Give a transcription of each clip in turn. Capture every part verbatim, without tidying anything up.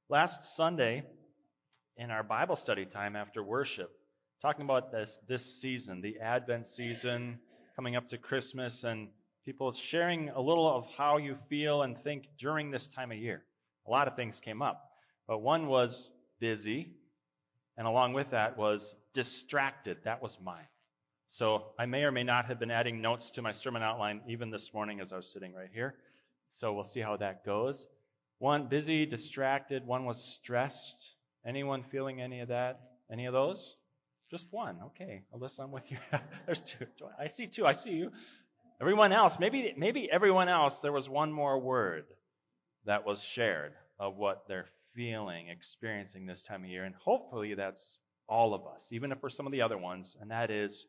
Last Sunday, in our Bible study time after worship, talking about this, this season, the Advent season, coming up to Christmas, and people sharing a little of how you feel and think during this time of year. A lot of things came up, but one was busy, and along with that was distracted. That was mine. So I may or may not have been adding notes to my sermon outline even this morning as I was sitting right here. So we'll see how that goes. One, busy, distracted. One was stressed. Anyone feeling any of that? Any of those? Just one. Okay. Alyssa, I'm with you. There's two. I see two. I see you. Everyone else, maybe maybe everyone else, there was one more word that was shared of what they're feeling, experiencing this time of year. And hopefully that's all of us, even if we're some of the other ones, and that is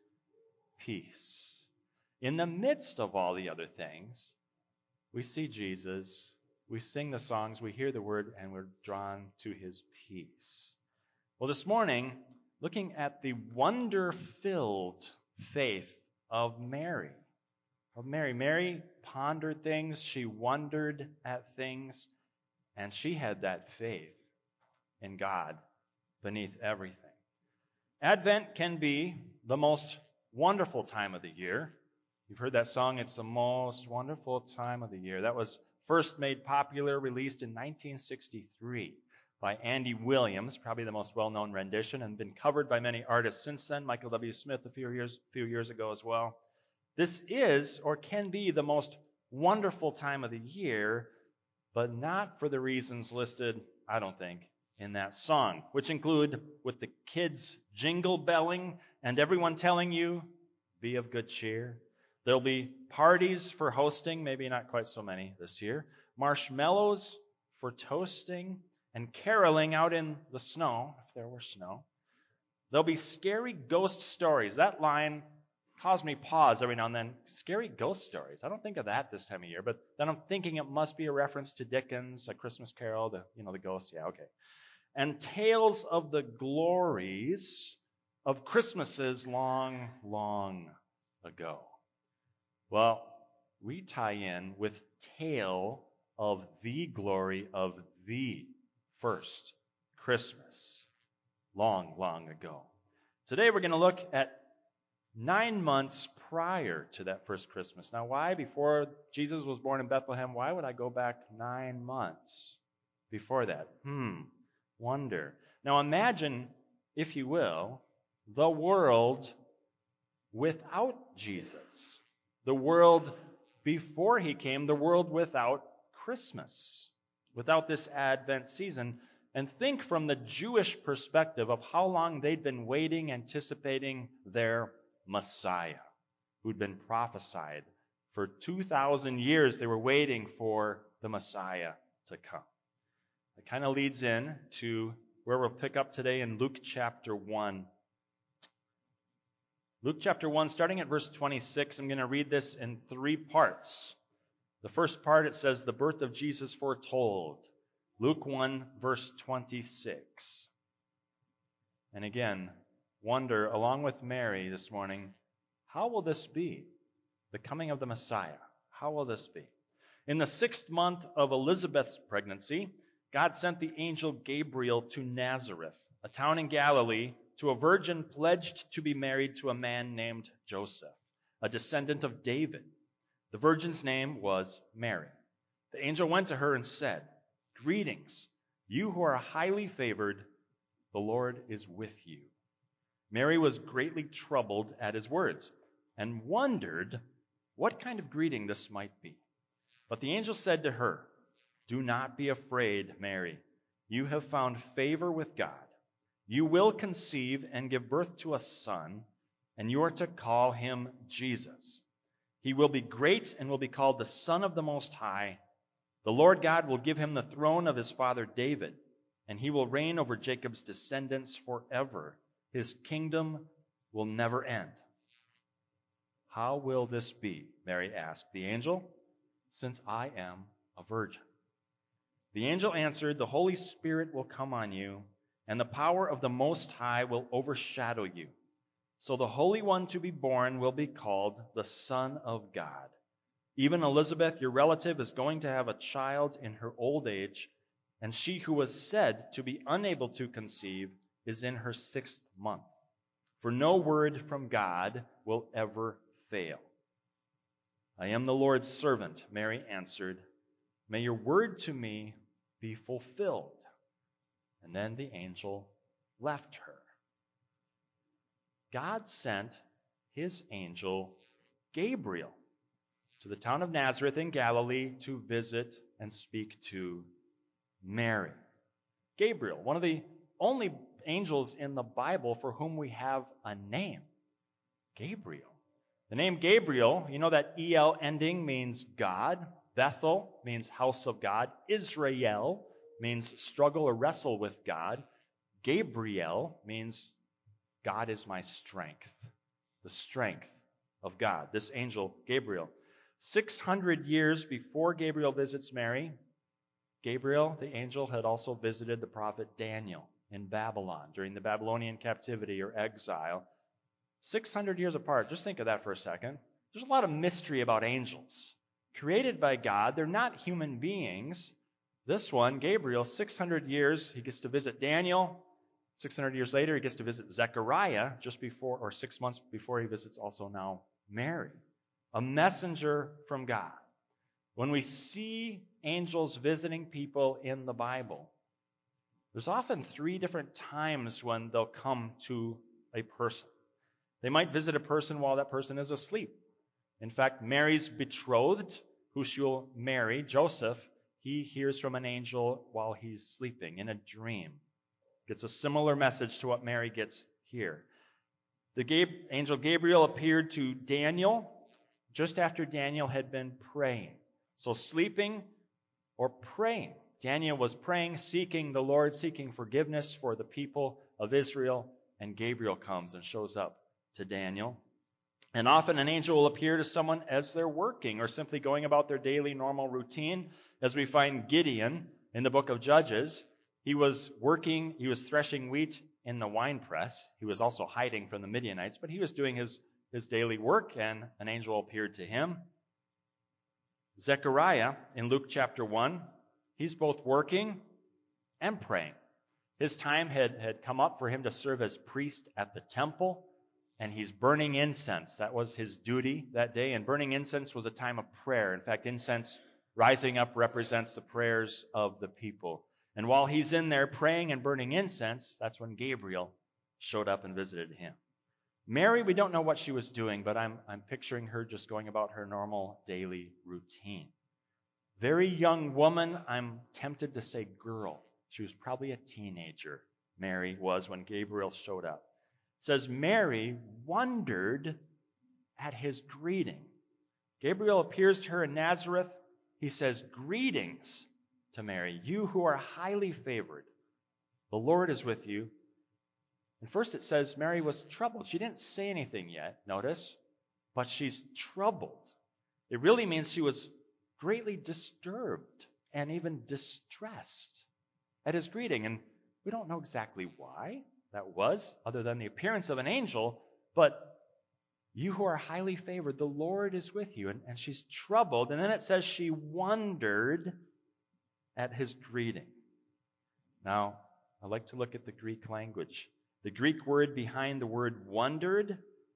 peace. In the midst of all the other things, we see Jesus, we sing the songs, we hear the word, and we're drawn to his peace. Well, this morning, looking at the wonder-filled faith of Mary. Of Mary. Mary pondered things, she wondered at things, and she had that faith in God beneath everything. Advent can be the most wonderful time of the year. You've heard that song, It's the Most Wonderful Time of the Year. That was first made popular, released in nineteen sixty-three by Andy Williams, probably the most well-known rendition, and been covered by many artists since then. Michael W. Smith a few years, few years ago as well. This is, or can be, the most wonderful time of the year, but not for the reasons listed, I don't think, in that song, which include with the kids jingle belling and everyone telling you, be of good cheer. There'll be parties for hosting, maybe not quite so many this year, marshmallows for toasting, and caroling out in the snow, if there were snow. There'll be scary ghost stories. That line caused me pause every now and then. Scary ghost stories. I don't think of that this time of year, but then I'm thinking it must be a reference to Dickens, A Christmas Carol, the, you know, the ghost. Yeah, okay. And tales of the glories of Christmases long, long ago. Well, we tie in with tale of the glory of the first Christmas long, long ago. Today we're going to look at nine months prior to that first Christmas. Now, why? Before Jesus was born in Bethlehem, why would I go back nine months before that? Hmm, wonder. Now, imagine, if you will, the world without Jesus. The world before he came, the world without Christmas, without this Advent season. And think from the Jewish perspective of how long they'd been waiting, anticipating their Messiah, who'd been prophesied. For two thousand years, they were waiting for the Messiah to come. It kind of leads in to where we'll pick up today in Luke chapter one. Luke chapter one, starting at verse twenty-six, I'm going to read this in three parts. The first part, it says, the birth of Jesus foretold. Luke one, verse twenty-six. And again, wonder, along with Mary this morning, how will this be? The coming of the Messiah. How will this be? In the sixth month of Elizabeth's pregnancy, God sent the angel Gabriel to Nazareth, a town in Galilee, to a virgin pledged to be married to a man named Joseph, a descendant of David. The virgin's name was Mary. The angel went to her and said, "Greetings, you who are highly favored, the Lord is with you." Mary was greatly troubled at his words and wondered what kind of greeting this might be. But the angel said to her, "Do not be afraid, Mary. You have found favor with God. You will conceive and give birth to a son, and you are to call him Jesus. He will be great and will be called the Son of the Most High. The Lord God will give him the throne of his father David, and he will reign over Jacob's descendants forever. His kingdom will never end." "How will this be?" Mary asked the angel, "since I am a virgin?" The angel answered, "The Holy Spirit will come on you, and the power of the Most High will overshadow you. So the Holy One to be born will be called the Son of God. Even Elizabeth, your relative, is going to have a child in her old age, and she who was said to be unable to conceive is in her sixth month. For no word from God will ever fail. I am the Lord's servant, Mary answered. May your word to me be fulfilled. And then the angel left her. God sent his angel Gabriel to the town of Nazareth in Galilee to visit and speak to Mary. Gabriel, one of the only angels in the Bible for whom we have a name. Gabriel. The name Gabriel, you know that E L ending means God. Bethel means house of God. Israel means struggle or wrestle with God. Gabriel means God is my strength. The strength of God. This angel, Gabriel. six hundred years before Gabriel visits Mary, Gabriel, the angel, had also visited the prophet Daniel in Babylon during the Babylonian captivity or exile. six hundred years apart. Just think of that for a second. There's a lot of mystery about angels. Created by God, they're not human beings. This one, Gabriel, six hundred years, he gets to visit Daniel. six hundred years later, he gets to visit Zechariah just before, or six months before he visits also now Mary. A messenger from God. When we see angels visiting people in the Bible, there's often three different times when they'll come to a person. They might visit a person while that person is asleep. In fact, Mary's betrothed, who she'll marry, Joseph, he hears from an angel while he's sleeping in a dream. Gets a similar message to what Mary gets here. The Gab- angel Gabriel appeared to Daniel just after Daniel had been praying. So sleeping or praying. Daniel was praying, seeking the Lord, seeking forgiveness for the people of Israel, and Gabriel comes and shows up to Daniel. And often an angel will appear to someone as they're working or simply going about their daily normal routine, as we find Gideon in the book of Judges. He was working, he was threshing wheat in the winepress. He was also hiding from the Midianites, but he was doing his, his daily work, and an angel appeared to him. Zechariah, in Luke chapter one, he's both working and praying. His time had, had come up for him to serve as priest at the temple, and he's burning incense. That was his duty that day, and burning incense was a time of prayer. In fact, incense rising up represents the prayers of the people. And while he's in there praying and burning incense, that's when Gabriel showed up and visited him. Mary, we don't know what she was doing, but I'm, I'm picturing her just going about her normal daily routine. Very young woman, I'm tempted to say girl. She was probably a teenager, Mary was, when Gabriel showed up. It says Mary wondered at his greeting. Gabriel appears to her in Nazareth. He says, "Greetings to Mary, you who are highly favored. The Lord is with you." And first it says Mary was troubled. She didn't say anything yet, notice, but she's troubled. It really means she was greatly disturbed and even distressed at his greeting. And we don't know exactly why that was, other than the appearance of an angel, but you who are highly favored, the Lord is with you. And, and she's troubled. And then it says she wondered at his greeting. Now, I like to look at the Greek language. The Greek word behind the word wondered,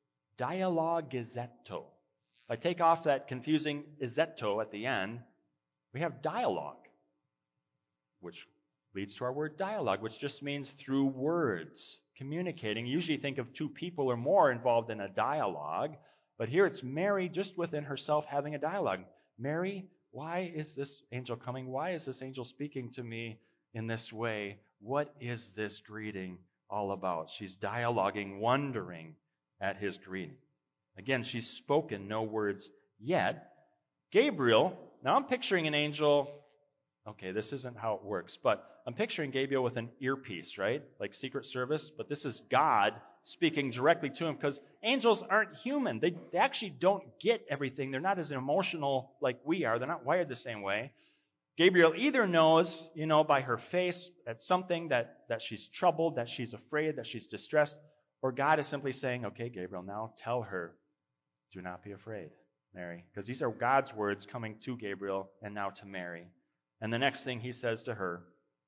dialogizeto. If I take off that confusing izeto at the end, we have dialogue, which leads to our word dialogue, which just means through words, communicating. You usually think of two people or more involved in a dialogue, but here it's Mary just within herself having a dialogue. Mary, why is this angel coming? Why is this angel speaking to me in this way? What is this greeting all about? She's dialoguing, wondering at his greeting. Again, she's spoken no words yet. Gabriel, now I'm picturing an angel. Okay, this isn't how it works, but I'm picturing Gabriel with an earpiece, right? Like Secret Service, but this is God speaking directly to him, because angels aren't human. They, they actually don't get everything. They're not as emotional like we are. They're not wired the same way. Gabriel either knows, you know, by her face that something that, that she's troubled, that she's afraid, that she's distressed, or God is simply saying, okay, Gabriel, now tell her, do not be afraid, Mary. Because these are God's words coming to Gabriel and now to Mary. And the next thing he says to her,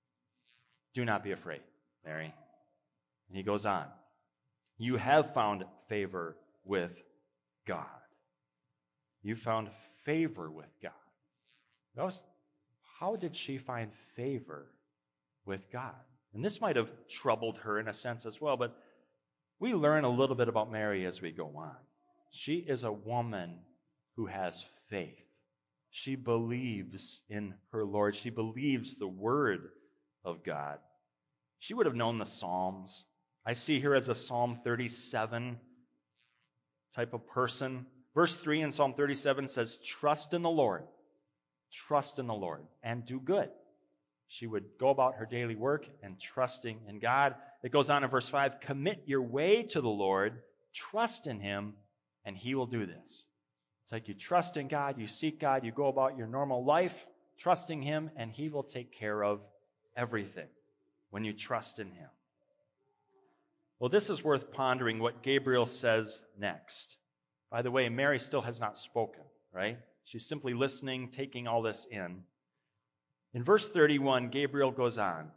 Do not be afraid, Mary. And he goes on. You have found favor with God. You found favor with God. Notice, how did she find favor with God? And this might have troubled her in a sense as well, but we learn a little bit about Mary as we go on. She is a woman who has faith. She believes in her Lord. She believes the word of God. She would have known the Psalms. I see her as a Psalm thirty-seven type of person. Verse three in Psalm thirty-seven says, trust in the Lord. Trust in the Lord and do good. She would go about her daily work and trusting in God. It goes on in verse five, commit your way to the Lord, trust in him, and he will do this. It's like you trust in God, you seek God, you go about your normal life, trusting him, and he will take care of everything when you trust in him. Well, this is worth pondering what Gabriel says next. By the way, Mary still has not spoken, right? She's simply listening, taking all this in. In verse thirty-one, Gabriel goes on.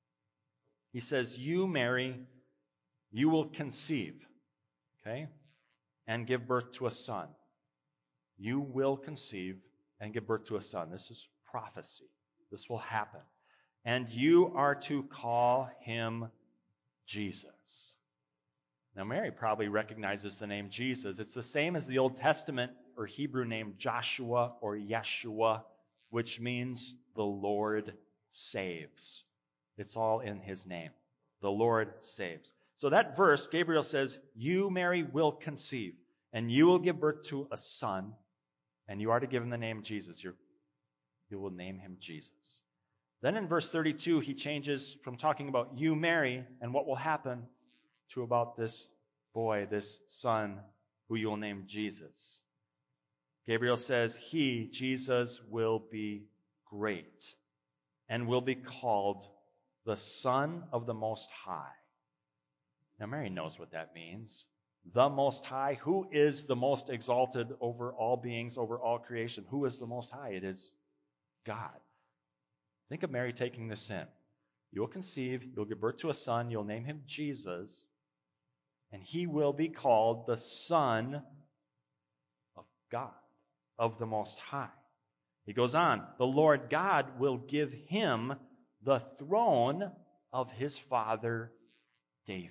He says, you, Mary, you will conceive, okay, and give birth to a son. You will conceive and give birth to a son. This is prophecy. This will happen. And you are to call him Jesus. Now, Mary probably recognizes the name Jesus. It's the same as the Old Testament or Hebrew name Joshua or Yeshua, which means the Lord saves. It's all in his name. The Lord saves. So that verse, Gabriel says, you, Mary, will conceive, and you will give birth to a son, and you are to give him the name Jesus. You're, you will name him Jesus. Then in verse thirty-two, he changes from talking about you, Mary, and what will happen to about this boy, this son, who you will name Jesus. Gabriel says, he, Jesus, will be great and will be called the Son of the Most High. Now, Mary knows what that means. The Most High. Who is the most exalted over all beings, over all creation? Who is the Most High? It is God. Think of Mary taking this in. You will conceive, you'll give birth to a son, you'll name him Jesus, and he will be called the Son of God, of the Most High. He goes on, the Lord God will give him the throne of his father David.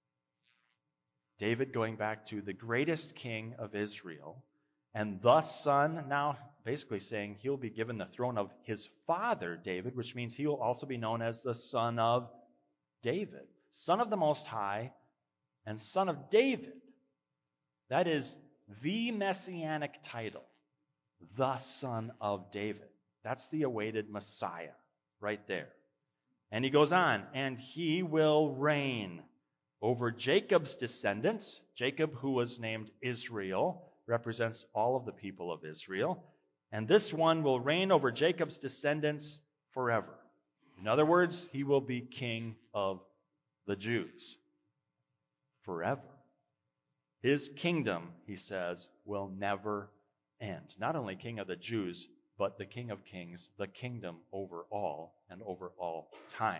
David going back to the greatest king of Israel, and the son, now basically saying he'll be given the throne of his father David, which means he will also be known as the Son of David, Son of the Most High, and Son of David. That is the messianic title, the Son of David. That's the awaited Messiah right there. And he goes on, and he will reign over Jacob's descendants. Jacob, who was named Israel, represents all of the people of Israel. And this one will reign over Jacob's descendants forever. In other words, he will be king of the Jews forever. His kingdom, he says, will never end. Not only king of the Jews, but the King of Kings, the kingdom over all and over all time.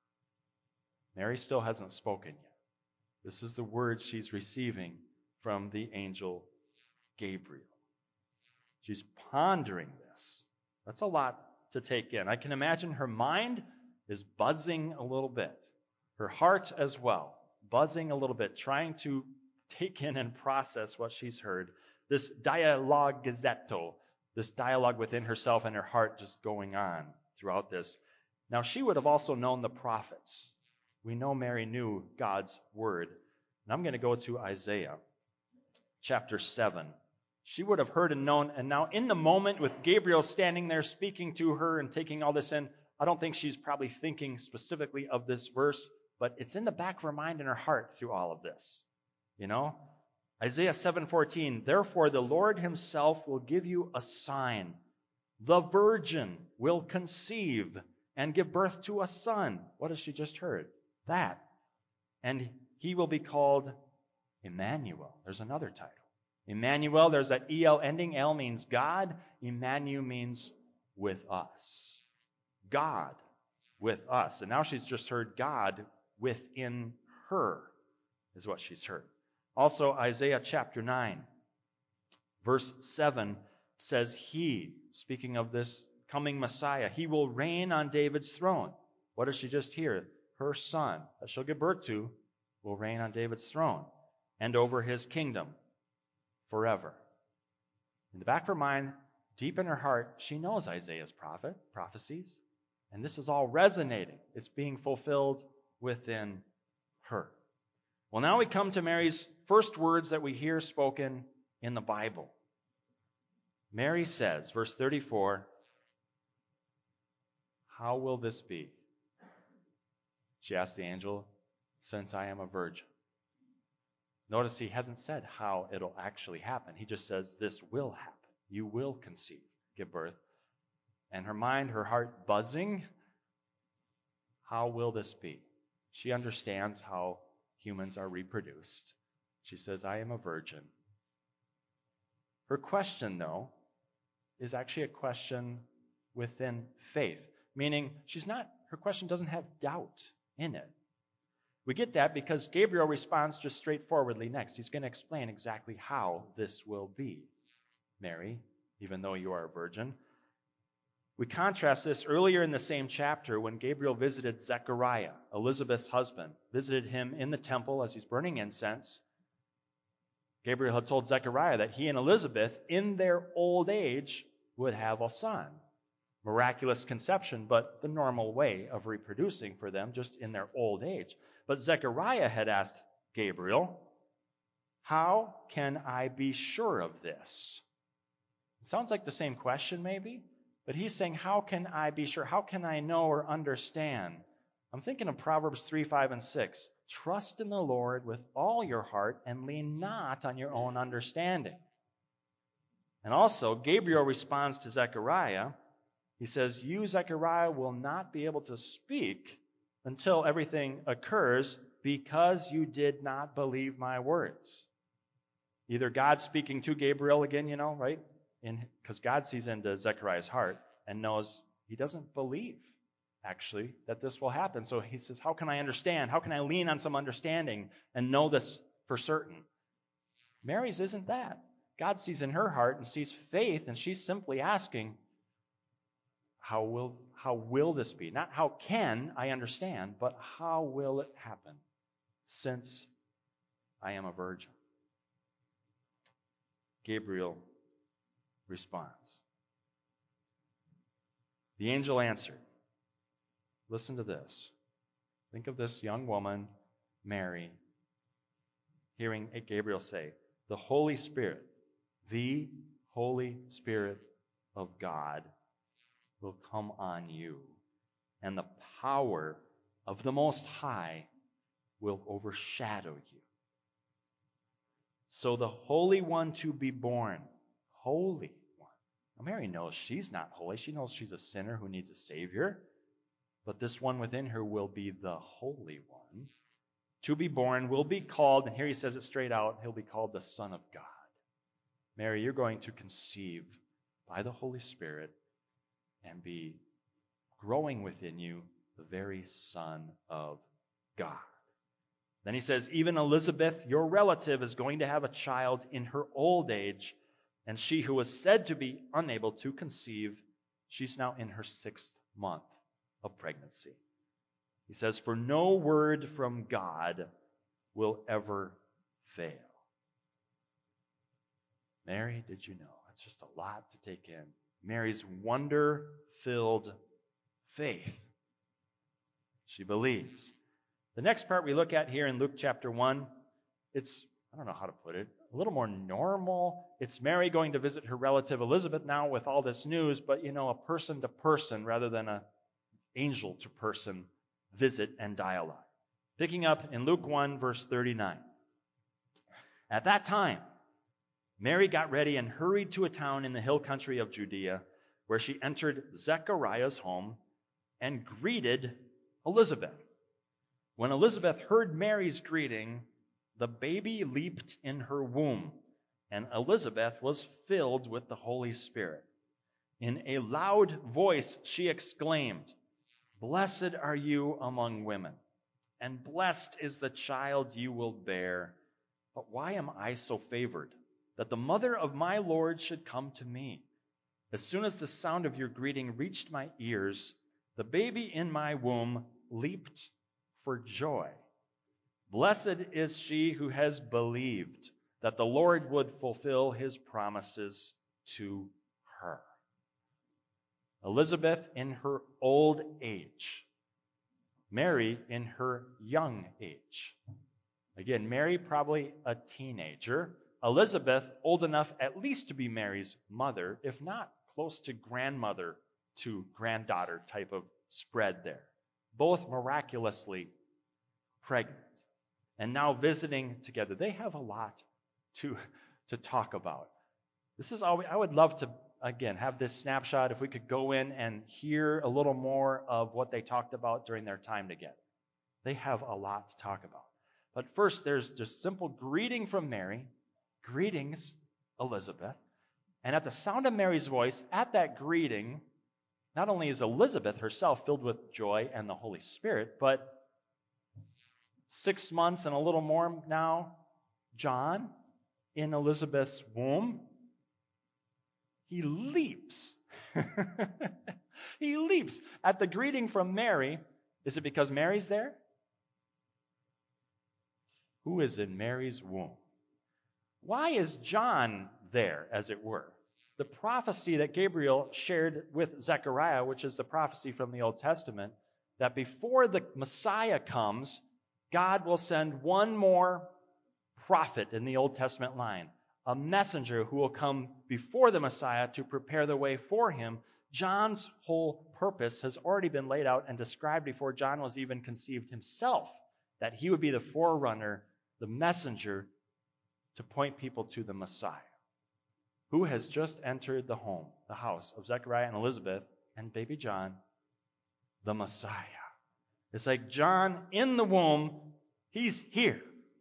Mary still hasn't spoken yet. This is the word she's receiving from the angel Gabriel. She's pondering this. That's a lot to take in. I can imagine her mind is buzzing a little bit. Her heart as well, buzzing a little bit, trying to take in and process what she's heard. This dialogizetto, this dialogue within herself and her heart just going on throughout this. Now, she would have also known the prophets. We know Mary knew God's word. And I'm going to go to Isaiah chapter seven. She would have heard and known, and now in the moment with Gabriel standing there speaking to her and taking all this in, I don't think she's probably thinking specifically of this verse, but it's in the back of her mind and her heart through all of this. You know? Isaiah seven fourteen, therefore the Lord himself will give you a sign. The virgin will conceive and give birth to a son. What has she just heard? That. And he will be called Emmanuel. There's another title. Emmanuel, there's that E L ending. El means God. Emmanuel means with us. God with us. And now she's just heard God within her, is what she's heard. Also, Isaiah chapter nine, verse seven says, He, speaking of this coming Messiah, He will reign on David's throne. What does she just hear? Her son, that she'll give birth to, will reign on David's throne and over his kingdom forever. In the back of her mind, deep in her heart, she knows Isaiah's prophet, prophecies, and this is all resonating. It's being fulfilled within her. Well, now we come to Mary's first words that we hear spoken in the Bible. Mary says, verse thirty-four, how will this be? She asked the angel, since I am a virgin. Notice he hasn't said how it'll actually happen. He just says, this will happen. You will conceive, give birth. And her mind, her heart buzzing, how will this be? She understands how humans are reproduced. She says, I am a virgin. Her question, though, is actually a question within faith, meaning she's not, her question doesn't have doubt in it. We get that because Gabriel responds just straightforwardly next. He's going to explain exactly how this will be. Mary, even though you are a virgin. We contrast this earlier in the same chapter when Gabriel visited Zechariah, Elizabeth's husband, visited him in the temple as he's burning incense. Gabriel had told Zechariah that he and Elizabeth, in their old age, would have a son. Miraculous conception, but the normal way of reproducing for them, just in their old age. But Zechariah had asked Gabriel, how can I be sure of this? It sounds like the same question, maybe, but he's saying, how can I be sure? How can I know or understand? I'm thinking of Proverbs three, five, and six. Trust in the Lord with all your heart and lean not on your own understanding. And also, Gabriel responds to Zechariah. He says, you, Zechariah, will not be able to speak until everything occurs because you did not believe my words. Either God speaking to Gabriel again, you know, right? Because God sees into Zechariah's heart and knows he doesn't believe, actually, that this will happen. So he says, how can I understand? How can I lean on some understanding and know this for certain? Mary's isn't that. God sees in her heart and sees faith, and she's simply asking, how will, how will this be? Not how can I understand, but how will it happen since I am a virgin? Gabriel responds. The angel answered. Listen to this. Think of this young woman, Mary, hearing Gabriel say, the Holy Spirit, the Holy Spirit of God will come on you, and the power of the Most High will overshadow you. So the Holy One to be born, Holy One. Now Mary knows she's not holy. She knows she's a sinner who needs a Savior. But this one within her will be the Holy One. To be born will be called, and here he says it straight out, he'll be called the Son of God. Mary, you're going to conceive by the Holy Spirit and be growing within you the very Son of God. Then he says, even Elizabeth, your relative, is going to have a child in her old age, and she who was said to be unable to conceive, she's now in her sixth month of pregnancy. He says, for no word from God will ever fail. Mary, did you know? It's just a lot to take in. Mary's wonder-filled faith. She believes. The next part we look at here in Luke chapter one, it's, I don't know how to put it, a little more normal. It's Mary going to visit her relative Elizabeth now with all this news, but, you know, a person-to-person rather than a angel-to-person visit and dialogue. Picking up in Luke one, verse thirty-nine. At that time, Mary got ready and hurried to a town in the hill country of Judea, where she entered Zechariah's home and greeted Elizabeth. When Elizabeth heard Mary's greeting, the baby leaped in her womb, and Elizabeth was filled with the Holy Spirit. In a loud voice she exclaimed, Blessed are you among women, and blessed is the child you will bear. But why am I so favored, that the mother of my Lord should come to me? As soon as the sound of your greeting reached my ears, the baby in my womb leaped for joy. Blessed is she who has believed that the Lord would fulfill his promises to her. Elizabeth in her old age, Mary in her young age. Again, Mary probably a teenager. Elizabeth old enough at least to be Mary's mother, if not close to grandmother to granddaughter type of spread there. Both miraculously pregnant. And now visiting together. They have a lot to, to talk about. This is all we, I would love to, again, have this snapshot if we could go in and hear a little more of what they talked about during their time together. They have a lot to talk about. But first, there's just simple greeting from Mary. Greetings, Elizabeth. And at the sound of Mary's voice, at that greeting, not only is Elizabeth herself filled with joy and the Holy Spirit, but six months and a little more now, John, in Elizabeth's womb, he leaps. He leaps at the greeting from Mary. Is it because Mary's there? Who is in Mary's womb? Why is John there, as it were? The prophecy that Gabriel shared with Zechariah, which is the prophecy from the Old Testament, that before the Messiah comes, God will send one more prophet in the Old Testament line, a messenger who will come before the Messiah to prepare the way for him. John's whole purpose has already been laid out and described before John was even conceived himself, that he would be the forerunner, the messenger, to point people to the Messiah, who has just entered the home, the house of Zechariah and Elizabeth and baby John, the Messiah. It's like John in the womb, he's here.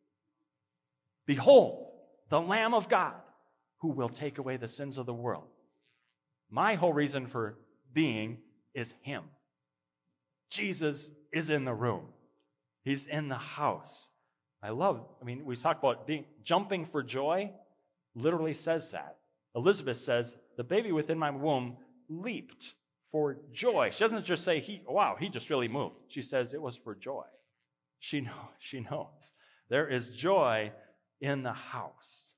Behold, the Lamb of God, who will take away the sins of the world. My whole reason for being is him. Jesus is in the room. He's in the house. I love, I mean, we talk about being jumping for joy, literally says that. Elizabeth says, the baby within my womb leaped for joy. She doesn't just say, "He, wow, he just really moved." She says it was for joy. She knows, she knows. There is joy in the house.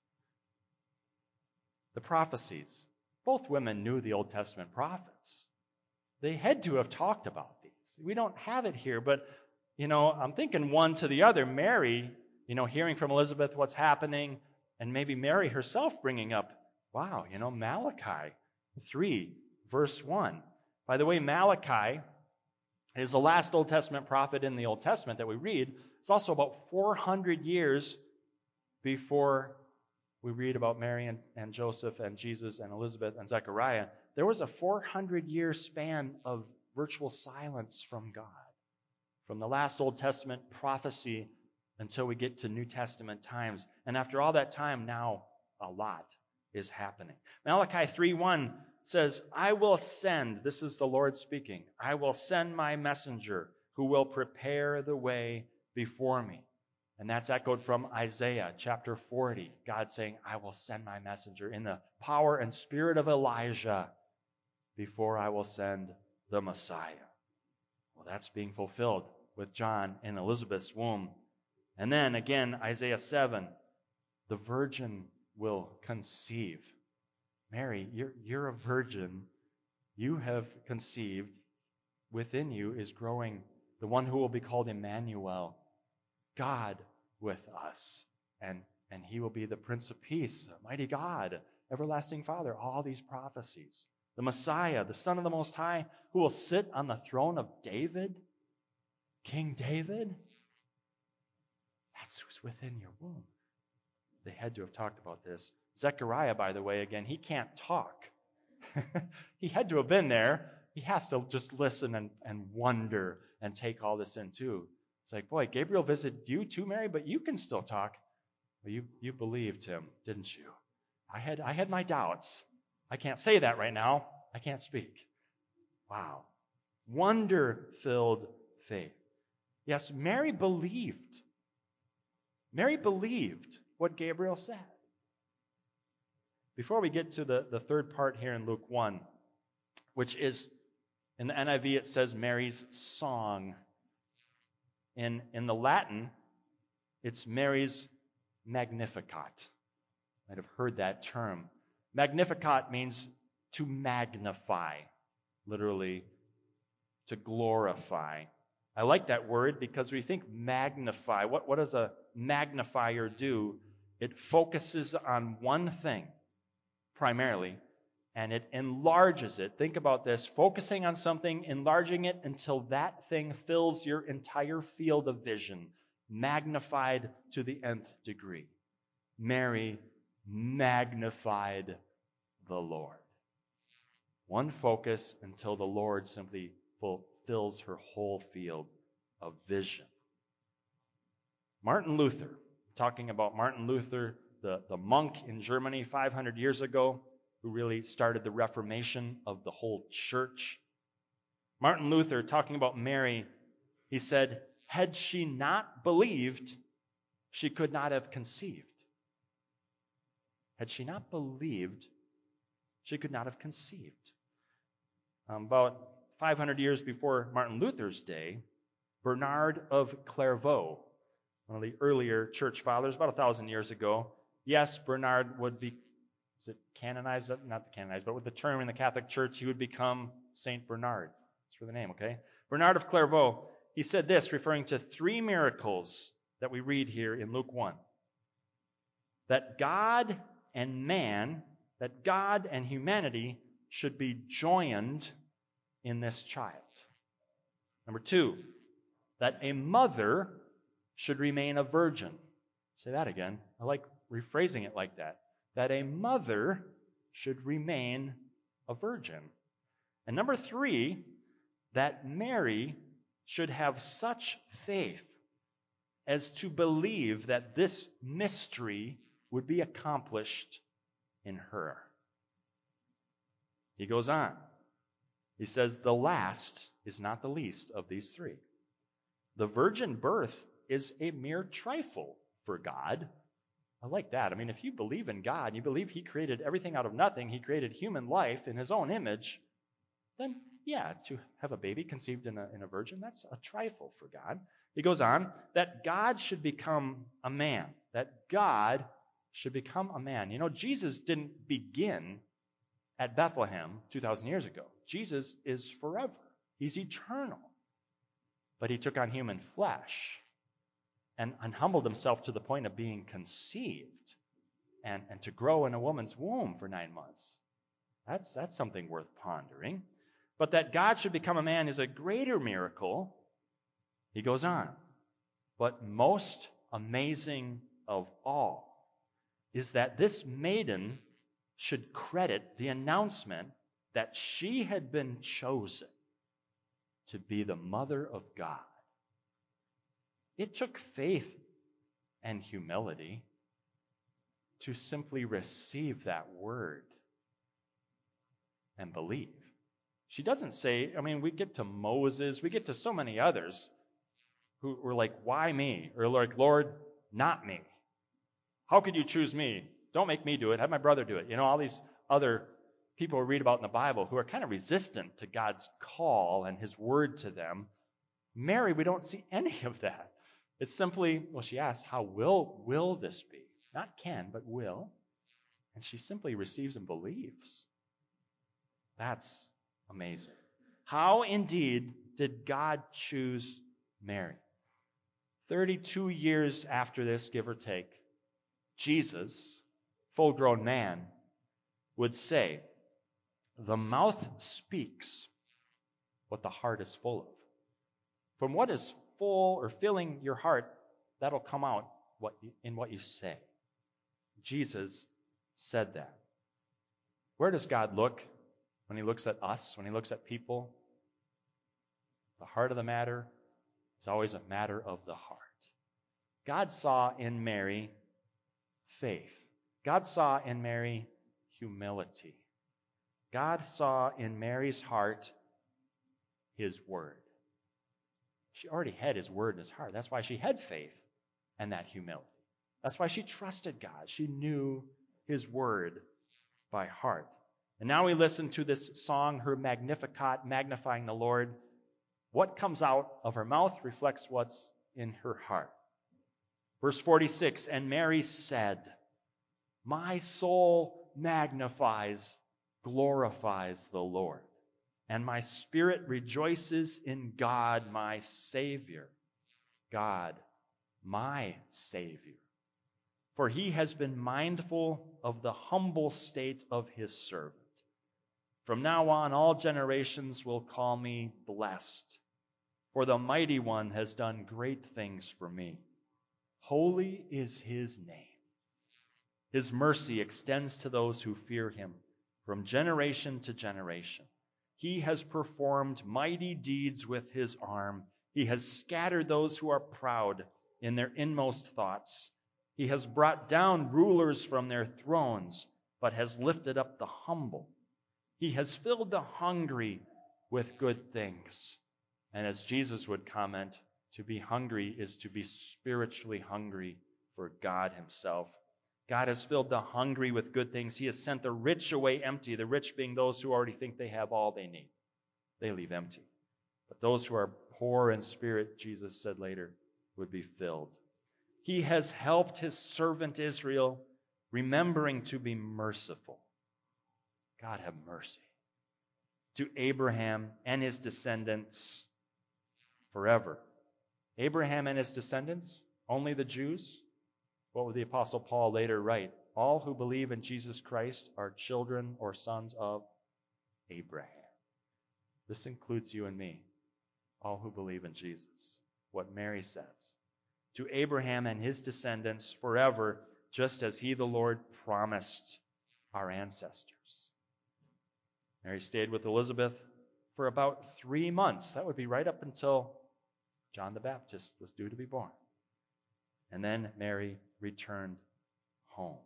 The prophecies. Both women knew the Old Testament prophets. They had to have talked about these. We don't have it here, but, you know, I'm thinking one to the other. Mary, you know, hearing from Elizabeth what's happening, and maybe Mary herself bringing up, wow, you know, Malachi three, verse one. By the way, Malachi is the last Old Testament prophet in the Old Testament that we read. It's also about four hundred years before we read about Mary and, and Joseph and Jesus and Elizabeth and Zechariah. There was a four hundred year span of virtual silence from God, from the last Old Testament prophecy until we get to New Testament times. And after all that time, now a lot is happening. Malachi three one says, I will send, this is the Lord speaking, I will send my messenger who will prepare the way before me. And that's echoed from Isaiah chapter forty. God saying, I will send my messenger in the power and spirit of Elijah before I will send the Messiah. Well, that's being fulfilled with John in Elizabeth's womb. And then again, Isaiah seven, the virgin will conceive. Mary, you're, you're a virgin. You have conceived. Within you is growing the one who will be called Emmanuel, God with us. And, and he will be the Prince of Peace, mighty God, everlasting Father. All these prophecies. The Messiah, the Son of the Most High, who will sit on the throne of David, King David. That's who's within your womb. They had to have talked about this. Zechariah, by the way, again, he can't talk. He had to have been there. He has to just listen and, and wonder and take all this in too. It's like, boy, Gabriel visited you too, Mary, but you can still talk. Well, you, you believed him, didn't you? I had, I had my doubts. I can't say that right now. I can't speak. Wow. Wonder-filled faith. Yes, Mary believed. Mary believed what Gabriel said. Before we get to the, the third part here in Luke one, which is, in the N I V it says Mary's song. In, in the Latin, it's Mary's Magnificat. You might have heard that term. Magnificat means to magnify, literally to glorify. I like that word because we think magnify. What, what does a magnifier do? It focuses on one thing primarily, and it enlarges it. Think about this. Focusing on something, enlarging it until that thing fills your entire field of vision, magnified to the nth degree. Mary magnified the Lord. One focus until the Lord simply fulfills her whole field of vision. Martin Luther, talking about Martin Luther, the, the monk in Germany five hundred years ago, who really started the Reformation of the whole church. Martin Luther, talking about Mary, he said, had she not believed, she could not have conceived. Had she not believed, she could not have conceived. Um, about five hundred years before Martin Luther's day, Bernard of Clairvaux, one of the earlier church fathers, about a thousand years ago, yes, Bernard would be, is it canonized? Not the canonized, but with the term in the Catholic Church, he would become Saint Bernard. That's for the name, okay? Bernard of Clairvaux, he said this, referring to three miracles that we read here in Luke one. That God and man, that God and humanity should be joined in this child. Number two, that a mother should remain a virgin. Say that again. I like rephrasing it like that. That a mother should remain a virgin. And number three, that Mary should have such faith as to believe that this mystery would be accomplished in her. He goes on. He says, the last is not the least of these three. The virgin birth is a mere trifle for God. I like that. I mean, if you believe in God, you believe He created everything out of nothing, He created human life in His own image, then yeah, to have a baby conceived in a, in a virgin, that's a trifle for God. He goes on, that God should become a man. That God should become a man. You know, Jesus didn't begin at Bethlehem two thousand years ago. Jesus is forever. He's eternal. But He took on human flesh and, and humbled Himself to the point of being conceived and, and to grow in a woman's womb for nine months. That's, that's something worth pondering. But that God should become a man is a greater miracle. He goes on. But most amazing of all is that this maiden should credit the announcement that she had been chosen to be the mother of God. It took faith and humility to simply receive that word and believe. She doesn't say, I mean, we get to Moses, we get to so many others who were like, why me? Or like, Lord, not me. How could you choose me? Don't make me do it. Have my brother do it. You know, all these other people we read about in the Bible who are kind of resistant to God's call and His word to them. Mary, we don't see any of that. It's simply, well, she asks, how will, will this be? Not can, but will. And she simply receives and believes. That's amazing. How indeed did God choose Mary? thirty-two years after this, give or take, Jesus, full-grown man, would say, the mouth speaks what the heart is full of. From what is full or filling your heart, that'll come out what you, in what you say. Jesus said that. Where does God look when He looks at us, when He looks at people? The heart of the matter is always a matter of the heart. God saw in Mary faith. God saw in Mary humility. God saw in Mary's heart his word. She already had his word in his heart. That's why she had faith and that humility. That's why she trusted God. She knew his word by heart. And now we listen to this song, her Magnificat, magnifying the Lord. What comes out of her mouth reflects what's in her heart. Verse forty-six, and Mary said, my soul magnifies, glorifies the Lord, and my spirit rejoices in God, my Savior. God, my Savior. For he has been mindful of the humble state of his servant. From now on, all generations will call me blessed, for the Mighty One has done great things for me. Holy is his name. His mercy extends to those who fear him from generation to generation. He has performed mighty deeds with his arm. He has scattered those who are proud in their inmost thoughts. He has brought down rulers from their thrones, but has lifted up the humble. He has filled the hungry with good things. And as Jesus would comment, to be hungry is to be spiritually hungry for God himself. God has filled the hungry with good things. He has sent the rich away empty, the rich being those who already think they have all they need. They leave empty. But those who are poor in spirit, Jesus said later, would be filled. He has helped his servant Israel, remembering to be merciful. God have mercy. To Abraham and his descendants forever. Abraham and his descendants? Only the Jews? What would the Apostle Paul later write? All who believe in Jesus Christ are children or sons of Abraham. This includes you and me, all who believe in Jesus. What Mary says. To Abraham and his descendants forever, just as he, the Lord, promised our ancestors. Mary stayed with Elizabeth for about three months. That would be right up until John the Baptist was due to be born. And then Mary returned home.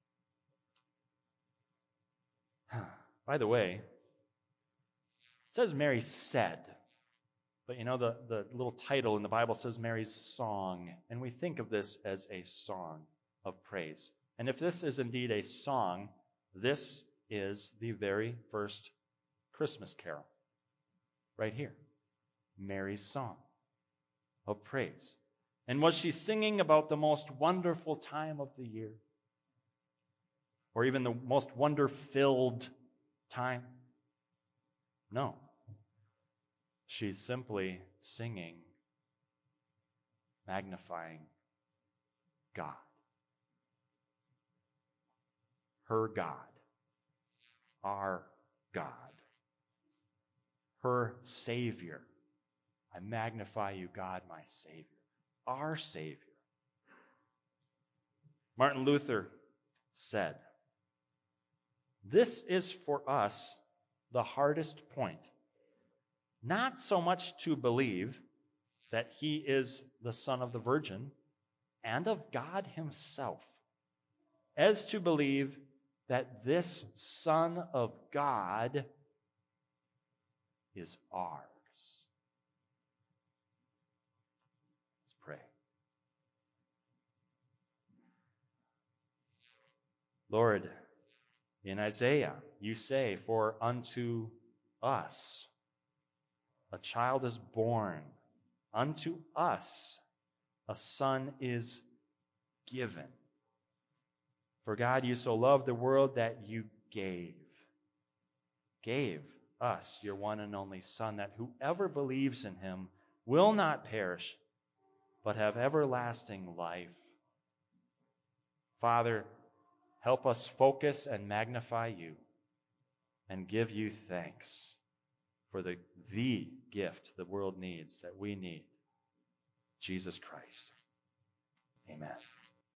By the way, it says Mary said, but you know the, the little title in the Bible says Mary's song, and we think of this as a song of praise. And if this is indeed a song, this is the very first Christmas carol. Right here. Mary's song of praise. And was she singing about the most wonderful time of the year? Or even the most wonder-filled time? No. She's simply singing, magnifying God. Her God. Our God. Her Savior. I magnify you, God, my Savior. Our Savior. Martin Luther said, this is for us the hardest point. Not so much to believe that he is the Son of the Virgin and of God himself, as to believe that this Son of God is ours. Let's pray. Lord, in Isaiah, you say, for unto us a child is born, unto us a son is given. For God, you so loved the world that you gave, gave us your one and only Son, that whoever believes in him will not perish, but have everlasting life. Father, help us focus and magnify you and give you thanks for the, the gift the world needs, that we need, Jesus Christ. Amen.